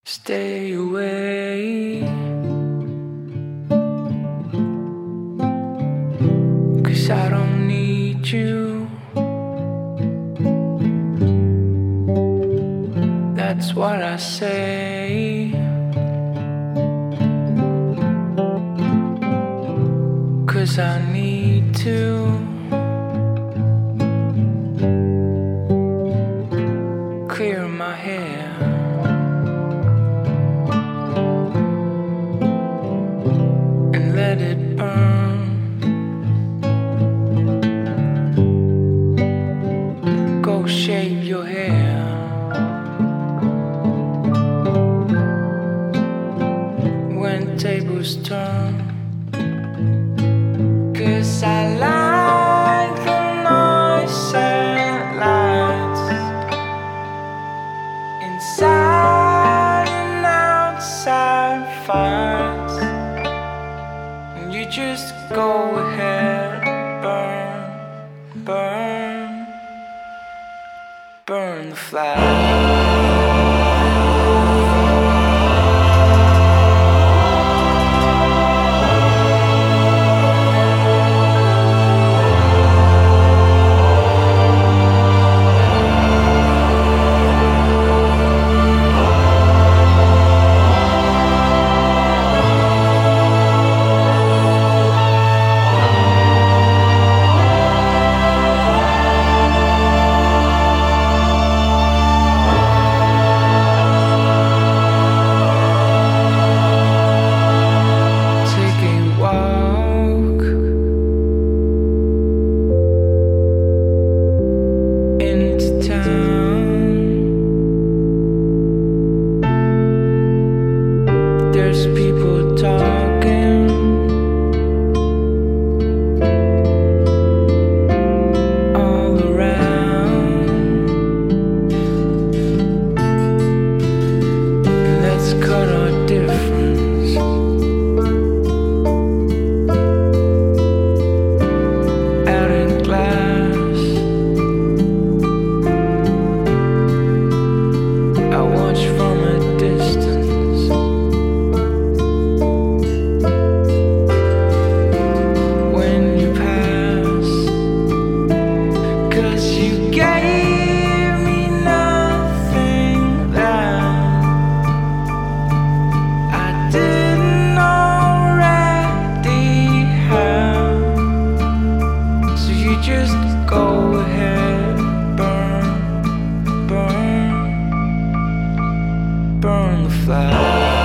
Stay away, 'cause I don't need you. That's what I say, 'cause I need to clear my hair and let it burn. Go shave your hair, when tables turn, 'cause I like the noise and lights, inside and outside fights, and you just go ahead, burn, burn, burn the flag. There's people talking, all around. Let's cut our difference out in glass. I watch from a distance. Just go ahead, burn, burn, burn the flag.